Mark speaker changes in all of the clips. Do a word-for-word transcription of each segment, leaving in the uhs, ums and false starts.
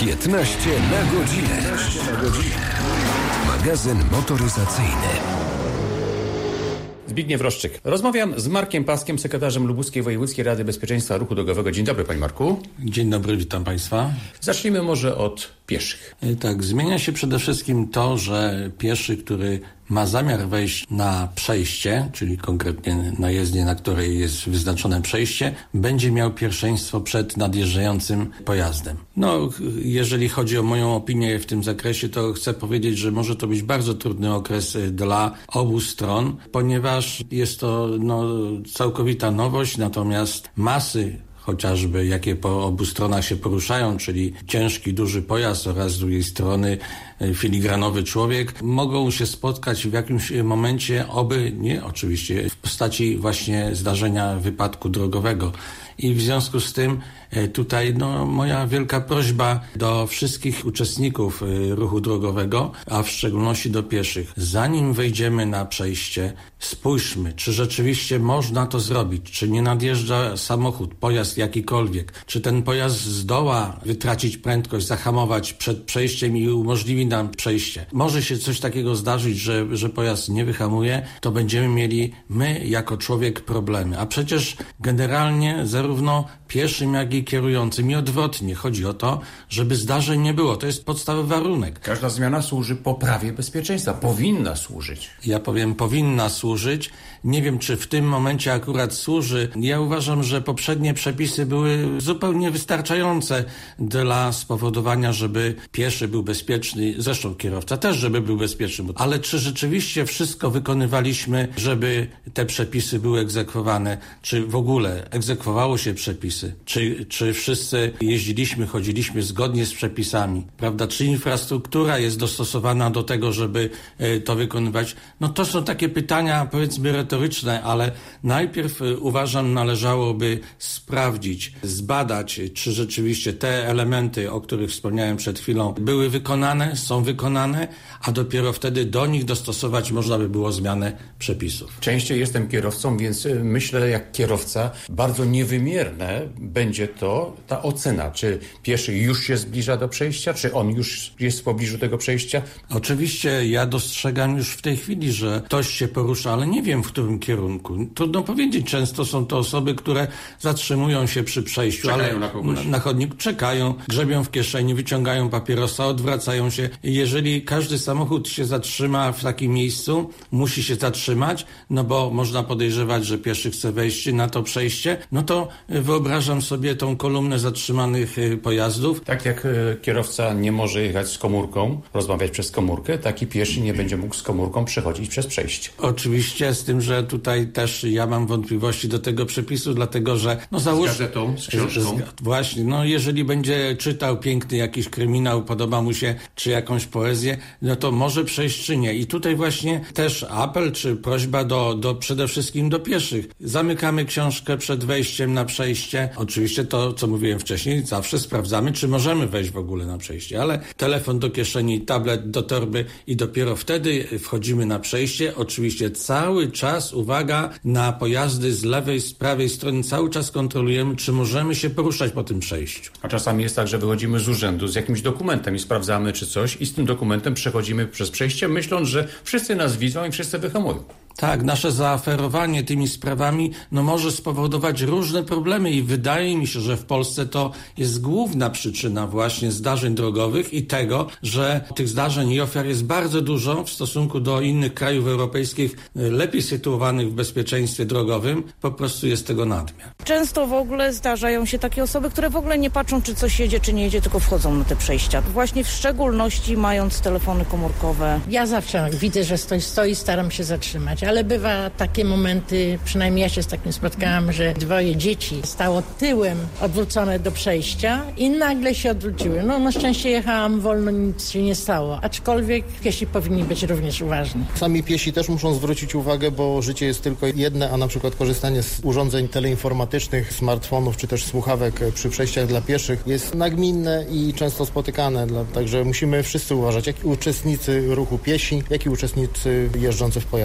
Speaker 1: piętnaście na godzinę. Magazyn motoryzacyjny.
Speaker 2: Zbigniew Roszczyk. Rozmawiam z Markiem Paskiem, sekretarzem Lubuskiej Wojewódzkiej Rady Bezpieczeństwa Ruchu Drogowego. Dzień dobry, panie Marku.
Speaker 3: Dzień dobry, witam państwa.
Speaker 2: Zacznijmy może od pieszych.
Speaker 3: Tak, zmienia się przede wszystkim to, że pieszy, który ma zamiar wejść na przejście, czyli konkretnie na jezdnię, na której jest wyznaczone przejście, będzie miał pierwszeństwo przed nadjeżdżającym pojazdem. No, jeżeli chodzi o moją opinię w tym zakresie, to chcę powiedzieć, że może to być bardzo trudny okres dla obu stron, ponieważ jest to no, całkowita nowość, natomiast masy chociażby jakie po obu stronach się poruszają, czyli ciężki, duży pojazd oraz z drugiej strony filigranowy człowiek, mogą się spotkać w jakimś momencie, oby nie oczywiście, w postaci właśnie zdarzenia wypadku drogowego. I w związku z tym tutaj no, moja wielka prośba do wszystkich uczestników ruchu drogowego, a w szczególności do pieszych. Zanim wejdziemy na przejście, spójrzmy, czy rzeczywiście można to zrobić, czy nie nadjeżdża samochód, pojazd jakikolwiek, czy ten pojazd zdoła wytracić prędkość, zahamować przed przejściem i umożliwi nam przejście. Może się coś takiego zdarzyć, że, że pojazd nie wyhamuje, to będziemy mieli my jako człowiek problemy. A przecież generalnie zarówno pieszym, jak i kierującym i odwrotnie. Chodzi o to, żeby zdarzeń nie było. To jest podstawowy warunek.
Speaker 2: Każda zmiana służy poprawie bezpieczeństwa. Powinna służyć.
Speaker 3: Ja powiem, powinna służyć. Nie wiem, czy w tym momencie akurat służy. Ja uważam, że poprzednie przepisy były zupełnie wystarczające dla spowodowania, żeby pieszy był bezpieczny. Zresztą kierowca też, żeby był bezpieczny. Ale czy rzeczywiście wszystko wykonywaliśmy, żeby te przepisy były egzekwowane? Czy w ogóle egzekwowało się przepisy? Czy, czy wszyscy jeździliśmy, chodziliśmy zgodnie z przepisami? Prawda? Czy infrastruktura jest dostosowana do tego, żeby to wykonywać? No to są takie pytania, powiedzmy, retoryczne, ale najpierw uważam, należałoby sprawdzić, zbadać, czy rzeczywiście te elementy, o których wspomniałem przed chwilą, były wykonane, są wykonane, a dopiero wtedy do nich dostosować można by było zmianę przepisów.
Speaker 2: Częściej jestem kierowcą, więc myślę jak kierowca, bardzo niewymierne będzie to ta ocena, czy pieszy już się zbliża do przejścia, czy on już jest w pobliżu tego przejścia.
Speaker 3: Oczywiście ja dostrzegam już w tej chwili, że ktoś się porusza, ale nie wiem w którym kierunku. Trudno powiedzieć, często są to osoby, które zatrzymują się przy przejściu,
Speaker 2: czekają
Speaker 3: ale
Speaker 2: na kogoś.
Speaker 3: Na, na chodnik czekają, grzebią w kieszeni, wyciągają papierosa, odwracają się. Jeżeli każdy samochód się zatrzyma w takim miejscu, musi się zatrzymać, no bo można podejrzewać, że pieszy chce wejść na to przejście, no to wyobrażam sobie tą kolumnę zatrzymanych pojazdów.
Speaker 2: Tak jak kierowca nie może jechać z komórką, rozmawiać przez komórkę, taki pieszy nie będzie mógł z komórką przechodzić przez przejście.
Speaker 3: Oczywiście, z tym, że tutaj też ja mam wątpliwości do tego przepisu, dlatego że no załóż...
Speaker 2: Z gazetą, z książką.
Speaker 3: Z, właśnie, no jeżeli będzie czytał piękny jakiś kryminał, podoba mu się, czy jakąś poezję, no to może przejść czy nie. I tutaj właśnie też apel, czy prośba do, do przede wszystkim do pieszych. Zamykamy książkę przed wejściem na przejście. Oczywiście to, co mówiłem wcześniej, zawsze sprawdzamy, czy możemy wejść w ogóle na przejście, ale telefon do kieszeni, tablet do torby i dopiero wtedy wchodzimy na przejście. Oczywiście cały czas uwaga na pojazdy z lewej, z prawej strony. Cały czas kontrolujemy, czy możemy się poruszać po tym przejściu.
Speaker 2: A czasami jest tak, że wychodzimy z urzędu z jakimś dokumentem i sprawdzamy, czy coś i z tym dokumentem przechodzimy przez przejście, myśląc, że wszyscy nas widzą i wszyscy wyhamują.
Speaker 3: Tak, nasze zaaferowanie tymi sprawami no może spowodować różne problemy i wydaje mi się, że w Polsce to jest główna przyczyna właśnie zdarzeń drogowych i tego, że tych zdarzeń i ofiar jest bardzo dużo w stosunku do innych krajów europejskich lepiej sytuowanych w bezpieczeństwie drogowym. Po prostu jest tego nadmiar.
Speaker 4: Często w ogóle zdarzają się takie osoby, które w ogóle nie patrzą, czy coś jedzie, czy nie jedzie, tylko wchodzą na te przejścia. Właśnie w szczególności mając telefony komórkowe.
Speaker 5: Ja zawsze jak widzę, że ktoś stoi, staram się zatrzymać. Ale bywa takie momenty, przynajmniej ja się z takim spotkałam, że dwoje dzieci stało tyłem odwrócone do przejścia i nagle się odwróciły. No na szczęście jechałam wolno, nic się nie stało, aczkolwiek piesi powinni być również uważni.
Speaker 6: Sami piesi też muszą zwrócić uwagę, bo życie jest tylko jedne, a na przykład korzystanie z urządzeń teleinformatycznych, smartfonów czy też słuchawek przy przejściach dla pieszych jest nagminne i często spotykane. Także musimy wszyscy uważać, jak i uczestnicy ruchu piesi, jak i uczestnicy jeżdżący w pojazdach.
Speaker 2: No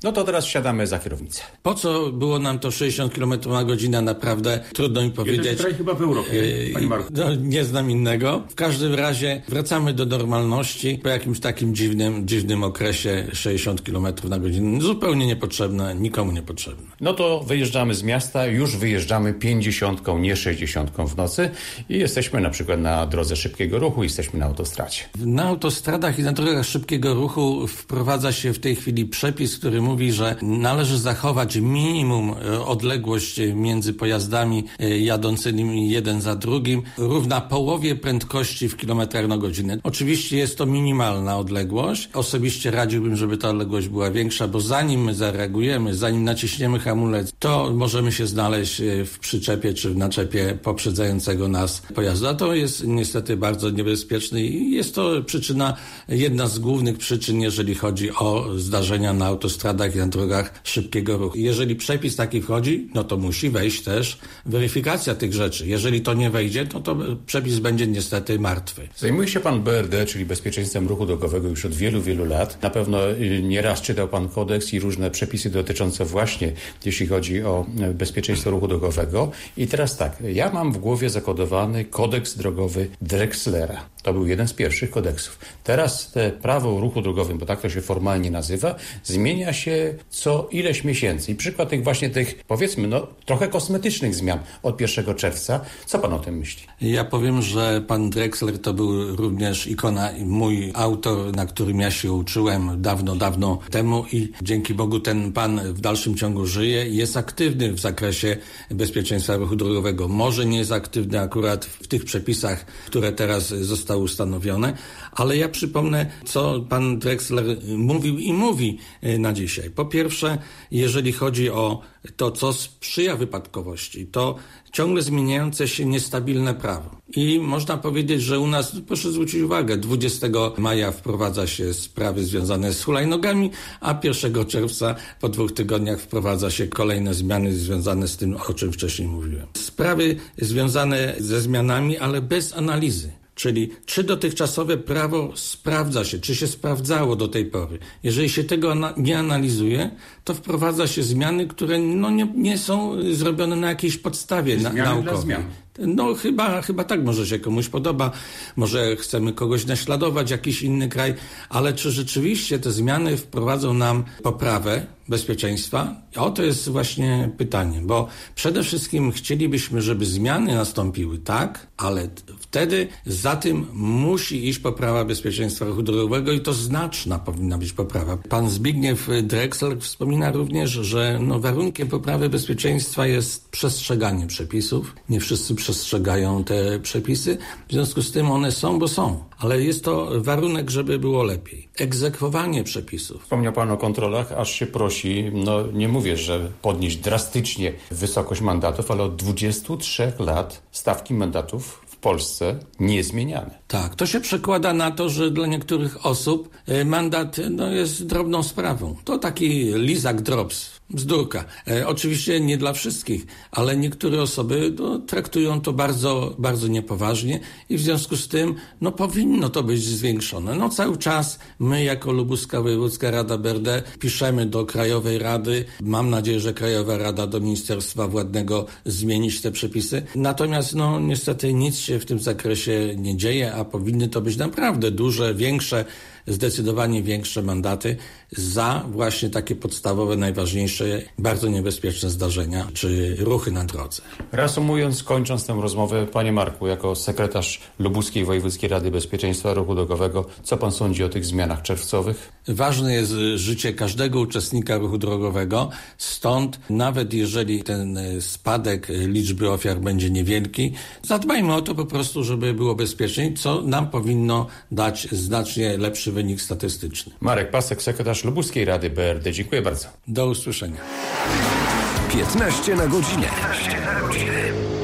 Speaker 2: no to teraz siadamy za kierownicę.
Speaker 3: Po co było nam to sześćdziesiąt kilometrów na godzinę, naprawdę trudno mi powiedzieć.
Speaker 2: Jeden kraj chyba w Europie, panie Marku.
Speaker 3: No, nie znam innego. W każdym razie wracamy do normalności po jakimś takim dziwnym, dziwnym okresie sześćdziesiąt kilometrów na godzinę. Zupełnie niepotrzebne, nikomu niepotrzebne.
Speaker 2: No to wyjeżdżamy z miasta, już wyjeżdżamy pięćdziesiątką, nie sześćdziesiątką w nocy i jesteśmy na przykład na drodze szybkiego ruchu, jesteśmy na autostradzie.
Speaker 3: Na autostradach i na drogach szybkiego ruchu wprowadza się w tej chwili przepis, który mówi, że należy zachować minimum odległość między pojazdami jadącymi jeden za drugim równa połowie prędkości w kilometrach na godzinę. Oczywiście jest to minimalna odległość. Osobiście radziłbym, żeby ta odległość była większa, bo zanim my zareagujemy, zanim naciśniemy hamulec, to możemy się znaleźć w przyczepie czy w naczepie poprzedzającego nas pojazdu. A to jest niestety bardzo niebezpieczne i jest to przyczyna, jedna z głównych przyczyn, jeżeli chodzi o zdarzenia na autostradach i na drogach szybkiego ruchu. Jeżeli przepis taki wchodzi, no to musi wejść też weryfikacja tych rzeczy. Jeżeli to nie wejdzie, no to przepis będzie niestety martwy.
Speaker 2: Zajmuje się pan B R D, czyli bezpieczeństwem ruchu drogowego już od wielu, wielu lat. Na pewno nieraz czytał pan kodeks i różne przepisy dotyczące właśnie, jeśli chodzi o bezpieczeństwo ruchu drogowego. I teraz tak, ja mam w głowie zakodowany kodeks drogowy Drexlera. To był jeden z pierwszych kodeksów. Teraz te prawo o ruchu drogowym, bo tak to się formalnie nazywa, zmienia się co ileś miesięcy. I przykład tych właśnie tych, powiedzmy, no trochę kosmetycznych zmian od pierwszego czerwca. Co pan o tym myśli?
Speaker 3: Ja powiem, że pan Drexler to był również ikona, mój autor, na którym ja się uczyłem dawno, dawno temu i dzięki Bogu ten pan w dalszym ciągu żyje i jest aktywny w zakresie bezpieczeństwa ruchu drogowego. Może nie jest aktywny akurat w tych przepisach, które teraz zostały ustanowione, ale ja przypomnę, co pan Drexler mówił i mówi na dzisiaj. Po pierwsze, jeżeli chodzi o to, co sprzyja wypadkowości, to ciągle zmieniające się niestabilne prawo. I można powiedzieć, że u nas, proszę zwrócić uwagę, dwudziestego maja wprowadza się sprawy związane z hulajnogami, a pierwszego czerwca po dwóch tygodniach wprowadza się kolejne zmiany związane z tym, o czym wcześniej mówiłem. Sprawy związane ze zmianami, ale bez analizy. Czyli czy dotychczasowe prawo sprawdza się, czy się sprawdzało do tej pory. Jeżeli się tego nie analizuje, to wprowadza się zmiany, które no nie, nie są zrobione na jakiejś podstawie na, naukowej. No chyba, chyba tak, może się komuś podoba, może chcemy kogoś naśladować, jakiś inny kraj, ale czy rzeczywiście te zmiany wprowadzą nam poprawę bezpieczeństwa? O to jest właśnie pytanie, bo przede wszystkim chcielibyśmy, żeby zmiany nastąpiły, tak, ale wtedy za tym musi iść poprawa bezpieczeństwa ruchu drogowego i to znaczna powinna być poprawa. Pan Zbigniew Drexler wspomina również, że no, warunkiem poprawy bezpieczeństwa jest przestrzeganie przepisów. Nie wszyscy przestrzegają te przepisy, w związku z tym one są, bo są, ale jest to warunek, żeby było lepiej. Egzekwowanie przepisów.
Speaker 2: Wspomniał pan o kontrolach, aż się prosi, no nie mówię, że podnieść drastycznie wysokość mandatów, ale od dwudziestu trzech lat stawki mandatów w Polsce niezmieniane.
Speaker 3: Tak, to się przekłada na to, że dla niektórych osób mandat no, jest drobną sprawą. To taki lizak drops. Bzdurka. E, oczywiście nie dla wszystkich, ale niektóre osoby no, traktują to bardzo, bardzo niepoważnie i w związku z tym no, powinno to być zwiększone. No cały czas my jako Lubuska Wojewódzka Rada B R D piszemy do Krajowej Rady. Mam nadzieję, że Krajowa Rada do Ministerstwa Władnego zmienić te przepisy. Natomiast no niestety nic się w tym zakresie nie dzieje, a powinny to być naprawdę duże, większe, zdecydowanie większe mandaty za właśnie takie podstawowe, najważniejsze, bardzo niebezpieczne zdarzenia czy ruchy na drodze.
Speaker 2: Reasumując, kończąc tę rozmowę, panie Marku, jako sekretarz Lubuskiej Wojewódzkiej Rady Bezpieczeństwa Ruchu Drogowego, co pan sądzi o tych zmianach czerwcowych?
Speaker 3: Ważne jest życie każdego uczestnika ruchu drogowego, stąd nawet jeżeli ten spadek liczby ofiar będzie niewielki, zadbajmy o to po prostu, żeby było bezpieczniej, co nam powinno dać znacznie lepszy wynik statystyczny.
Speaker 2: Marek Pasek, sekretarz Lubuskiej Rady B R D. Dziękuję bardzo.
Speaker 3: Do usłyszenia.
Speaker 1: piętnaście na godzinę.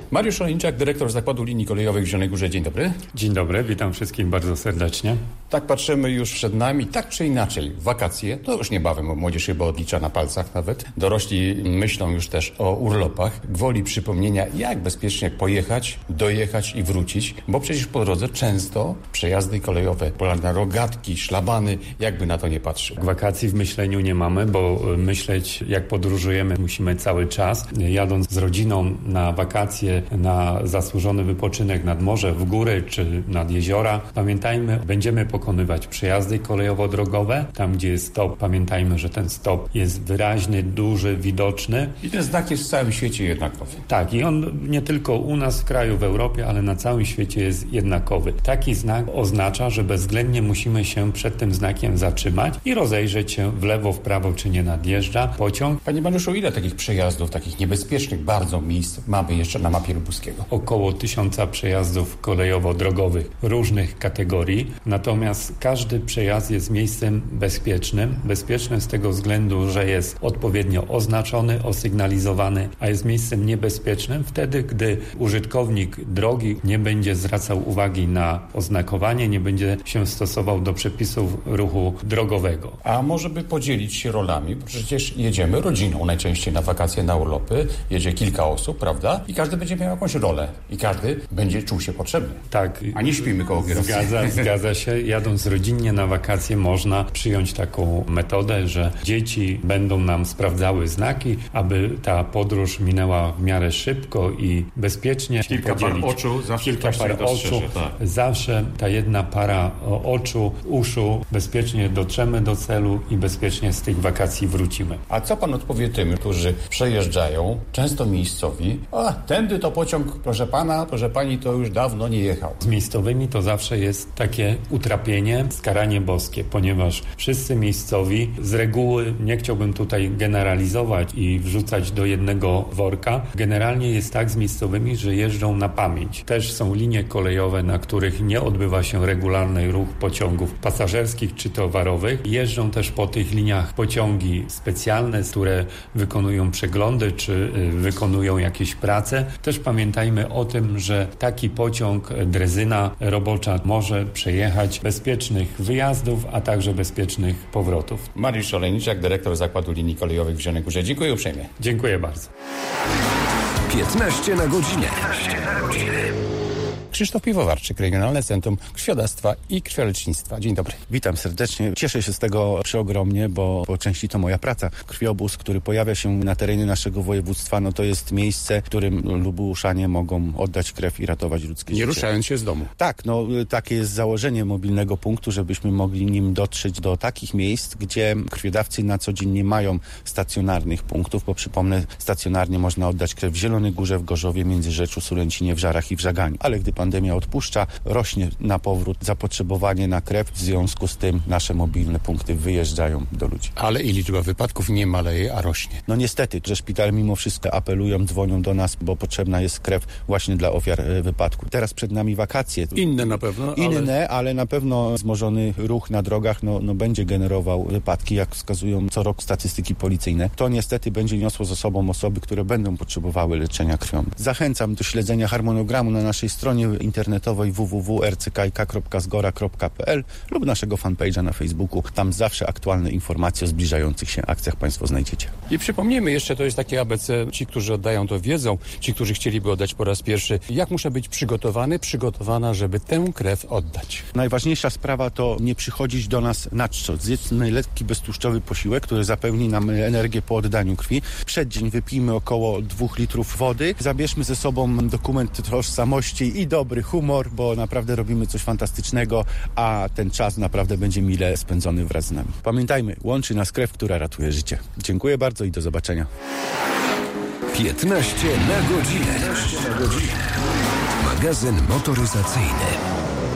Speaker 2: Mariusz Olejniczak, dyrektor Zakładu Linii Kolejowych w Zielonej Górze. Dzień dobry.
Speaker 7: Dzień dobry, witam wszystkich bardzo serdecznie.
Speaker 2: Tak patrzymy już przed nami, tak czy inaczej, wakacje, to już niebawem, bo młodzież chyba odlicza na palcach nawet. Dorośli myślą już też o urlopach. Gwoli przypomnienia, jak bezpiecznie pojechać, dojechać i wrócić, bo przecież po drodze często przejazdy kolejowe, polarne rogatki, szlabany, jakby na to nie patrzył.
Speaker 7: Wakacji w myśleniu nie mamy, bo myśleć jak podróżujemy musimy cały czas. Jadąc z rodziną na wakacje, na zasłużony wypoczynek nad morze, w góry czy nad jeziora, pamiętajmy, będziemy pokonywać przejazdy kolejowo-drogowe. Tam, gdzie jest stop, pamiętajmy, że ten stop jest wyraźny, duży, widoczny.
Speaker 2: I ten znak jest w całym świecie jednakowy.
Speaker 7: Tak, i on nie tylko u nas w kraju, w Europie, ale na całym świecie jest jednakowy. Taki znak oznacza, że bezwzględnie musimy się przed tym znakiem zatrzymać i rozejrzeć się w lewo, w prawo, czy nie nadjeżdża pociąg.
Speaker 2: Panie Mariuszu, ile takich przejazdów, takich niebezpiecznych bardzo miejsc mamy jeszcze na mapie lubuskiego?
Speaker 7: Około tysiąca przejazdów kolejowo-drogowych różnych kategorii. Natomiast każdy przejazd jest miejscem bezpiecznym. Bezpiecznym z tego względu, że jest odpowiednio oznaczony, osygnalizowany, a jest miejscem niebezpiecznym wtedy, gdy użytkownik drogi nie będzie zwracał uwagi na oznakowanie, nie będzie się stosował do przepisów ruchu drogowego.
Speaker 2: A może by podzielić się rolami, bo przecież jedziemy rodziną najczęściej na wakacje, na urlopy, jedzie kilka osób, prawda? I każdy będzie miał jakąś rolę i każdy będzie czuł się potrzebny.
Speaker 7: Tak.
Speaker 2: A nie śpimy koło kierowcy.
Speaker 7: Zgadza, zgadza się. Jadąc rodzinnie na wakacje można przyjąć taką metodę, że dzieci będą nam sprawdzały znaki, aby ta podróż minęła w miarę szybko i bezpiecznie.
Speaker 2: Kilka
Speaker 7: podzielić.
Speaker 2: par oczu, zawsze
Speaker 7: Kilka par oczu.
Speaker 2: tak.
Speaker 7: Zawsze ta jedna para oczu, uszu, bezpiecznie dotrzemy do celu i bezpiecznie z tych wakacji wrócimy.
Speaker 2: A co pan odpowie tym, którzy przejeżdżają, często miejscowi, a tędy to pociąg, proszę pana, proszę pani, to już dawno nie jechał.
Speaker 7: Z miejscowymi to zawsze jest takie utrapienie, skaranie boskie, ponieważ wszyscy miejscowi z reguły, nie chciałbym tutaj generalizować i wrzucać do jednego worka, generalnie jest tak z miejscowymi, że jeżdżą na pamięć. Też są linie kolejowe, na których nie odbywa się regularny ruch pociągów pasażerskich czy towarowych. Jeżdżą też po tych liniach pociągi specjalne, które wykonują przeglądy czy y, wykonują jakieś prace. Też pamiętajmy o tym, że taki pociąg, drezyna robocza może przejechać bezpiecznych wyjazdów, a także bezpiecznych powrotów.
Speaker 2: Mariusz Olejniczak, dyrektor Zakładu Linii Kolejowych w Zielonej Górze. Dziękuję uprzejmie.
Speaker 7: Dziękuję bardzo.
Speaker 1: piętnaście na godzinę.
Speaker 2: Krzysztof Piwowarczyk, Regionalne Centrum Krwiodawstwa i Krwiolecznictwa. Dzień dobry.
Speaker 8: Witam serdecznie. Cieszę się z tego przeogromnie, bo po części to moja praca. Krwiobóz, który pojawia się na terenie naszego województwa, no to jest miejsce, w którym lubuszanie mogą oddać krew i ratować ludzkie
Speaker 2: Nie
Speaker 8: życie.
Speaker 2: ruszając się z domu.
Speaker 8: Tak, no takie jest założenie mobilnego punktu, żebyśmy mogli nim dotrzeć do takich miejsc, gdzie krwiodawcy na co dzień nie mają stacjonarnych punktów, bo przypomnę, stacjonarnie można oddać krew w Zielonej Górze, w Gorzowie, Międzyrzeczu, Sulęcinie, w Żarach i w Żaganiu. Ale gdy pandemia odpuszcza, rośnie na powrót zapotrzebowanie na krew, w związku z tym nasze mobilne punkty wyjeżdżają do ludzi.
Speaker 2: Ale i liczba wypadków nie maleje, a rośnie.
Speaker 8: No niestety, że szpitale mimo wszystko apelują, dzwonią do nas, bo potrzebna jest krew właśnie dla ofiar e, wypadku. Teraz przed nami wakacje.
Speaker 2: Inne na pewno,
Speaker 8: Inne,
Speaker 2: ale...
Speaker 8: ale na pewno wzmożony ruch na drogach no, no będzie generował wypadki, jak wskazują co rok statystyki policyjne. To niestety będzie niosło ze sobą osoby, które będą potrzebowały leczenia krwią. Zachęcam do śledzenia harmonogramu na naszej stronie internetowej w w w kropka r c k i k kropka zgora kropka p l lub naszego fanpage'a na Facebooku. Tam zawsze aktualne informacje o zbliżających się akcjach Państwo znajdziecie.
Speaker 2: I przypomnijmy jeszcze, to jest takie A B C, ci, którzy oddają to wiedzą, ci, którzy chcieliby oddać po raz pierwszy, jak muszę być przygotowany, przygotowana, żeby tę krew oddać.
Speaker 8: Najważniejsza sprawa to nie przychodzić do nas na czczo. Zjedzmy lekki, beztłuszczowy posiłek, który zapewni nam energię po oddaniu krwi. Przed dzień wypijmy około dwóch litrów wody. Zabierzmy ze sobą dokument tożsamości i dobry humor, bo naprawdę robimy coś fantastycznego, a ten czas naprawdę będzie mile spędzony wraz z nami. Pamiętajmy, łączy nas krew, która ratuje życie. Dziękuję bardzo i do zobaczenia.
Speaker 1: piętnaście na godzinę. Magazyn motoryzacyjny.